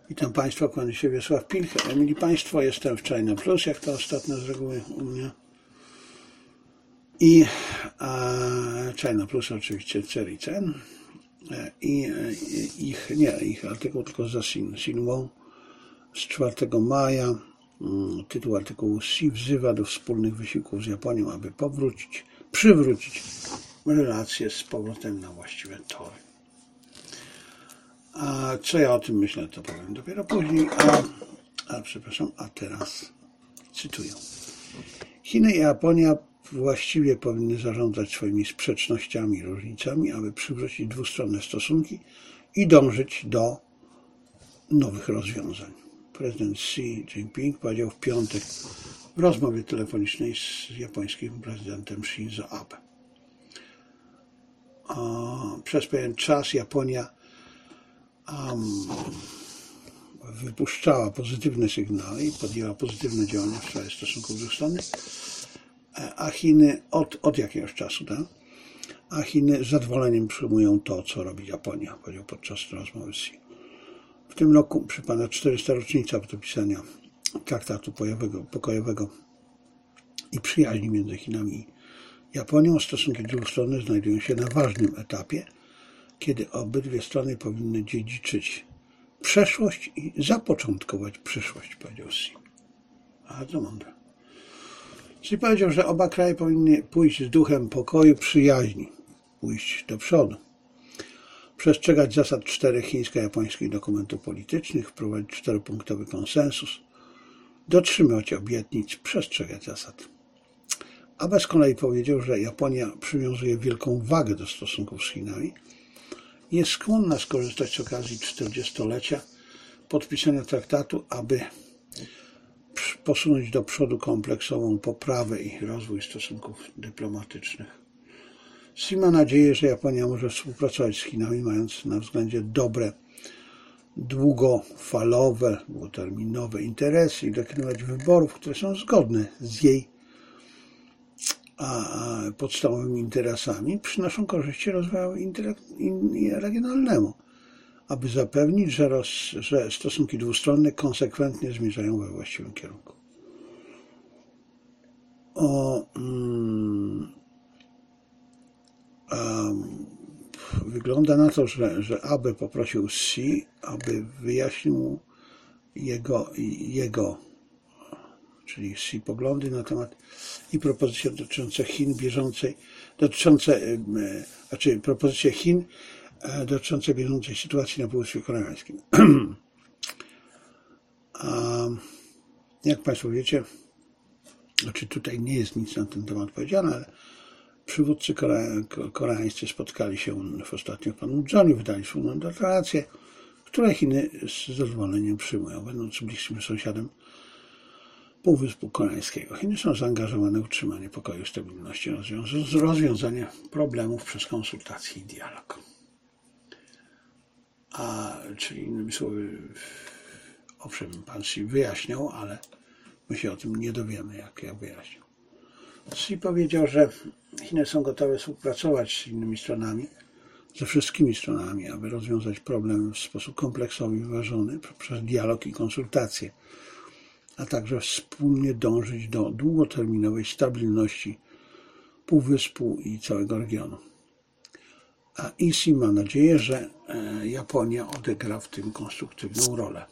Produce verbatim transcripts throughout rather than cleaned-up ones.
Witam Państwa, kłaniam się Wiesław Pilch. Mili Państwo, jestem w China Plus, jak to ostatnio z reguły u mnie. I a, China Plus oczywiście C R I C N. I ich, nie ich artykuł, tylko za Xin, Xin Wong z czwartego maja. Tytuł artykułu: Xi wzywa do wspólnych wysiłków z Japonią, aby powrócić, przywrócić relacje z powrotem na właściwe tory. A co ja o tym myślę, to powiem dopiero później, a, a przepraszam, a teraz cytuję. Chiny i Japonia właściwie powinny zarządzać swoimi sprzecznościami i różnicami, aby przywrócić dwustronne stosunki i dążyć do nowych rozwiązań. Prezydent Xi Jinping powiedział w piątek w rozmowie telefonicznej z japońskim prezydentem Shinzo Abe. Przez pewien czas Japonia um, wypuszczała pozytywne sygnały i podjęła pozytywne działania w sprawie stosunków dwustronnych, a Chiny od, od jakiegoś czasu, tak? A Chiny z zadowoleniem przyjmują to, co robi Japonia, powiedział podczas rozmowy z Xi. W tym roku przypada czterysta rocznica podpisania traktatu pokojowego, pokojowego i przyjaźni między Chinami i Japonią. Stosunki dwustronne znajdują się na ważnym etapie, kiedy obydwie strony powinny dziedziczyć przeszłość i zapoczątkować przyszłość, powiedział Xi. Bardzo mądre. Xi powiedział, że oba kraje powinny pójść z duchem pokoju, przyjaźni, pójść do przodu, przestrzegać zasad czterech chińsko-japońskich dokumentów politycznych, wprowadzić czteropunktowy konsensus, dotrzymywać obietnic, przestrzegać zasad. Abe z kolei powiedział, że Japonia przywiązuje wielką wagę do stosunków z Chinami i jest skłonna skorzystać z okazji czterdziestolecia podpisania traktatu, aby posunąć do przodu kompleksową poprawę i rozwój stosunków dyplomatycznych. Xi ma nadzieję, że Japonia może współpracować z Chinami, mając na względzie dobre, długofalowe, długoterminowe interesy i dokonywać wyborów, które są zgodne z jej a, podstawowymi interesami, przynoszą korzyści rozwojowi regionalnemu, aby zapewnić, że, roz, że stosunki dwustronne konsekwentnie zmierzają we właściwym kierunku. O, mm, um, wygląda na to, że, że Abe poprosił Xi, aby wyjaśnił mu jego, jego, czyli Xi poglądy na temat i propozycje dotyczące Chin bieżącej, dotyczące, znaczy propozycje Chin dotyczące bieżącej sytuacji na Półwyspie Koreańskim. A jak Państwo wiecie, znaczy tutaj nie jest nic na ten temat powiedziane, ale przywódcy kore, koreańscy spotkali się w ostatnio w Panmunjomie, wydali wspólną deklarację, które Chiny z zadowoleniem przyjmują, będąc bliskim sąsiadem Półwyspu Koreańskiego. Chiny są zaangażowane w utrzymanie pokoju i stabilności, rozwiązanie problemów przez konsultacje i dialog. A, czyli innymi słowy, owszem, pan Xi wyjaśniał, ale my się o tym nie dowiemy, jak ja wyjaśnił. Xi powiedział, że Chiny są gotowe współpracować z innymi stronami, ze wszystkimi stronami, aby rozwiązać problem w sposób kompleksowy i wyważony poprzez dialog i konsultacje, a także wspólnie dążyć do długoterminowej stabilności Półwyspu i całego regionu. A Xi ma nadzieję, że Japonia odegra w tym konstruktywną rolę.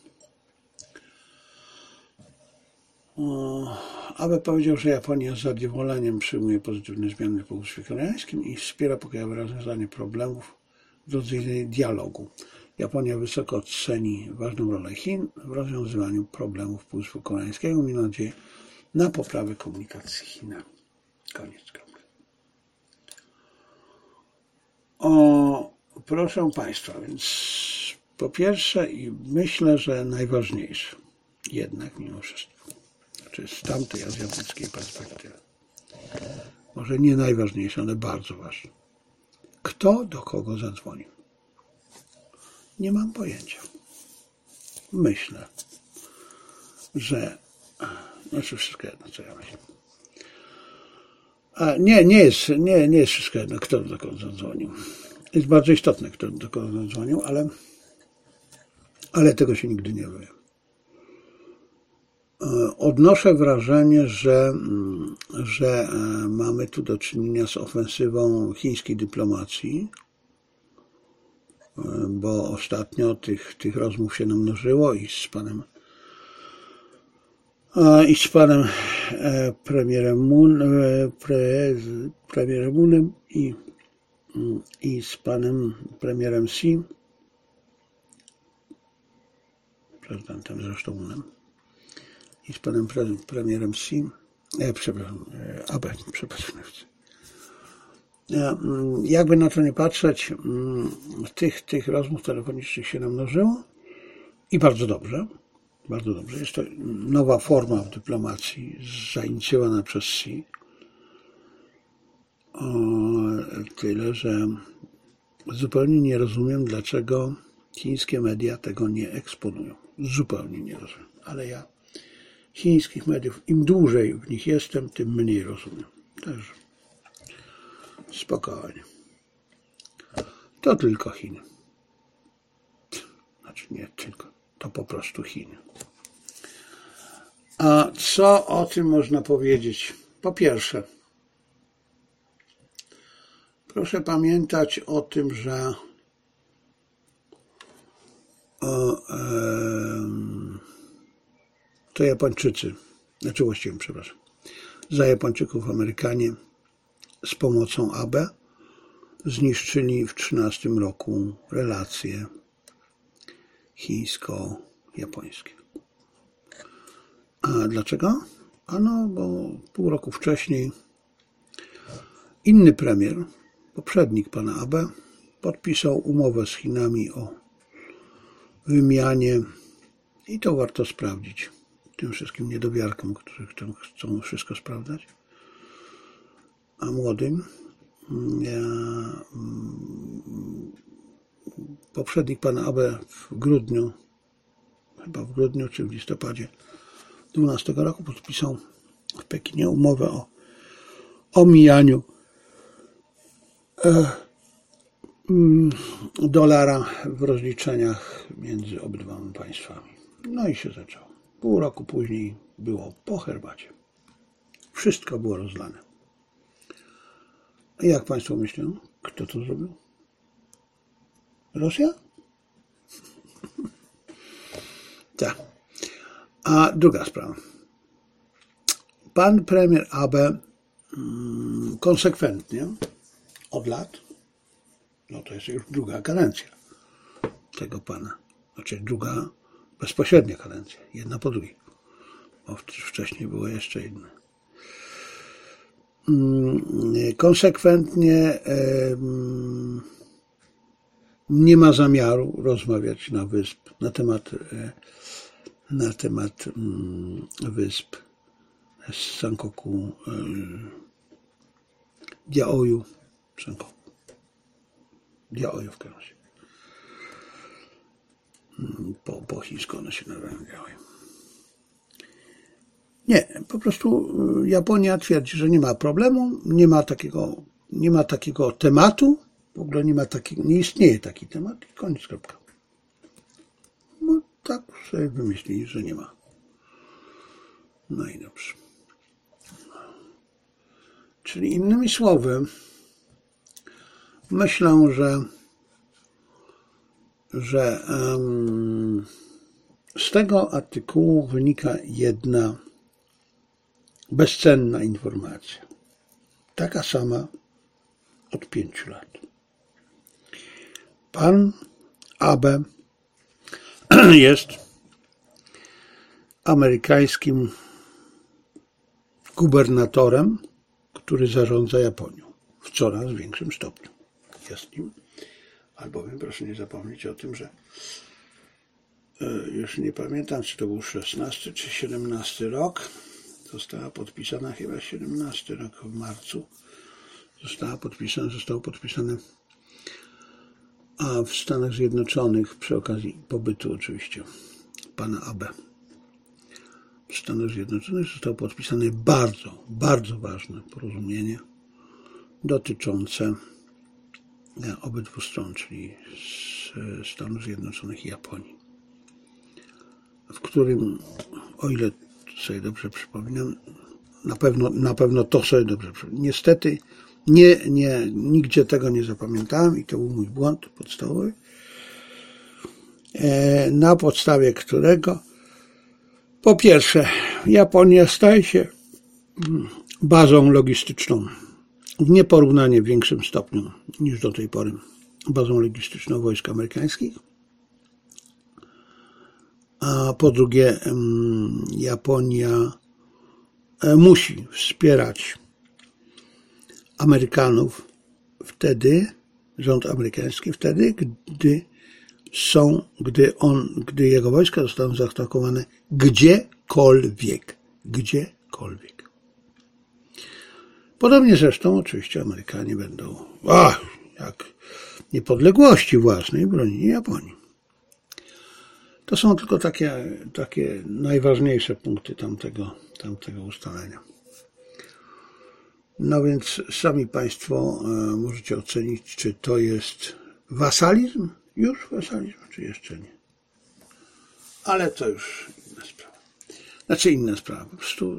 Abe powiedział, że Japonia z zadowoleniem przyjmuje pozytywne zmiany na Półwyspie Koreańskim i wspiera pokojowe rozwiązanie problemów w rodzaju dialogu. Japonia wysoko oceni ważną rolę Chin w rozwiązywaniu problemów Półwyspu Koreańskiego. Miejmy nadzieję na poprawę komunikacji z Chinami. Koniec. O, proszę Państwa, więc po pierwsze i myślę, że najważniejsze jednak mimo wszystko, znaczy z tamtej azjatyckiej perspektywy, może nie najważniejsze, ale bardzo ważne. Kto do kogo zadzwonił? Nie mam pojęcia. Myślę, że znaczy wszystko jedno, co ja myślę. A nie, nie jest, nie, nie jest wszystko jedno, kto do kogo zadzwonił. Jest bardzo istotne, kto do kogo zadzwonił, ale ale tego się nigdy nie wie. Odnoszę wrażenie, że, że mamy tu do czynienia z ofensywą chińskiej dyplomacji, bo ostatnio tych, tych rozmów się namnożyło i z panem i z panem premierem Moon, pre, premierem Moonem i, i z panem premierem Xi, prezydentem zresztą Moonem, i z panem pre, premierem Xi, e, przepraszam, e, Abe, przepraszam. Jakby na to nie patrzeć, tych, tych rozmów telefonicznych się namnożyło i bardzo dobrze, bardzo dobrze. Jest to nowa forma w dyplomacji zainicjowana przez Xi. O tyle, że zupełnie nie rozumiem, dlaczego chińskie media tego nie eksponują. Zupełnie nie rozumiem. Ale ja chińskich mediów, im dłużej w nich jestem, tym mniej rozumiem. Także spokojnie. To tylko Chiny. Znaczy nie tylko, to po prostu Chiny. A co o tym można powiedzieć? Po pierwsze, proszę pamiętać o tym, że o, e, to Japończycy, znaczy właściwie, przepraszam, za Japończyków Amerykanie z pomocą Abe zniszczyli w trzynastym roku relacje chińsko-japońskie. A dlaczego? Ano, bo pół roku wcześniej inny premier, poprzednik pana Abe, podpisał umowę z Chinami o wymianie, i to warto sprawdzić tym wszystkim niedowiarkom, którzy chcą, chcą wszystko sprawdzać, a młodym. Ja, poprzednik pana Abe w grudniu, chyba w grudniu czy w listopadzie dwunastego roku podpisał w Pekinie umowę o omijaniu e, dolara w rozliczeniach między obydwoma państwami. No i się zaczęło. Pół roku później było po herbacie. Wszystko było rozlane. I jak państwo myślą, kto to zrobił? Rosja? Tak. A druga sprawa. Pan premier Abe mm, konsekwentnie od lat, no to jest już druga kadencja tego pana, znaczy druga bezpośrednia kadencja, jedna po drugiej, bo wcześniej było jeszcze jedna. Konsekwentnie nie ma zamiaru rozmawiać na wysp, na temat, na temat wysp z Sankoku, Diaoyu, Sankoku, Diaoyu w każdym razie. Po, po chińsku one się nazywają Diaoyu. Nie, po prostu Japonia twierdzi, że nie ma problemu, nie ma takiego, nie ma takiego tematu, w ogóle nie ma takiego, nie istnieje taki temat i koniec, kropka. No tak sobie wymyślili, że nie ma. No i dobrze. Czyli innymi słowy, myślę, że, że um, z tego artykułu wynika jedna bezcenna informacja. Taka sama od pięciu lat. Pan Abe jest amerykańskim gubernatorem, który zarządza Japonią w coraz większym stopniu. Jest nim, albowiem proszę nie zapomnieć o tym, że już nie pamiętam, czy to był szesnasty czy siedemnasty rok, została podpisana, chyba siedemnasty rok w marcu, została podpisana, zostało podpisane a w Stanach Zjednoczonych przy okazji pobytu oczywiście pana Abe w Stanach Zjednoczonych zostało podpisane bardzo, bardzo ważne porozumienie dotyczące obydwu stron, czyli Stanów Zjednoczonych i Japonii. którym, o ile sobie dobrze przypominam, na pewno, na pewno to sobie dobrze przypominam. Niestety nie, nie, nigdzie tego nie zapamiętałem i to był mój błąd podstawowy, na podstawie którego po pierwsze Japonia staje się bazą logistyczną w nieporównanie większym stopniu niż do tej pory bazą logistyczną wojsk amerykańskich, a po drugie Japonia musi wspierać Amerykanów wtedy, rząd amerykański wtedy, gdy są, gdy on, gdy jego wojska zostaną zaatakowane gdziekolwiek, gdziekolwiek. Podobnie zresztą oczywiście Amerykanie będą, ach, jak niepodległości własnej bronili Japonii. To są tylko takie, takie najważniejsze punkty tamtego, tamtego ustalenia. No więc sami Państwo możecie ocenić, czy to jest wasalizm, już wasalizm, czy jeszcze nie. Ale to już inna sprawa. Znaczy inna sprawa. Po prostu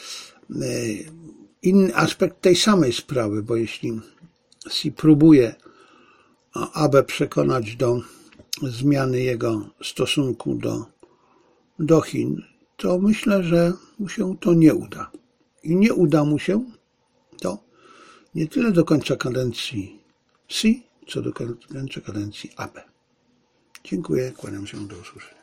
inny aspekt tej samej sprawy, bo jeśli Xi próbuje Abe przekonać do zmiany jego stosunku do, do Chin, to myślę, że mu się to nie uda. I nie uda mu się to nie tyle do końca kadencji Xi, co do końca kadencji Abe. Dziękuję, kłaniam się, do usłyszenia.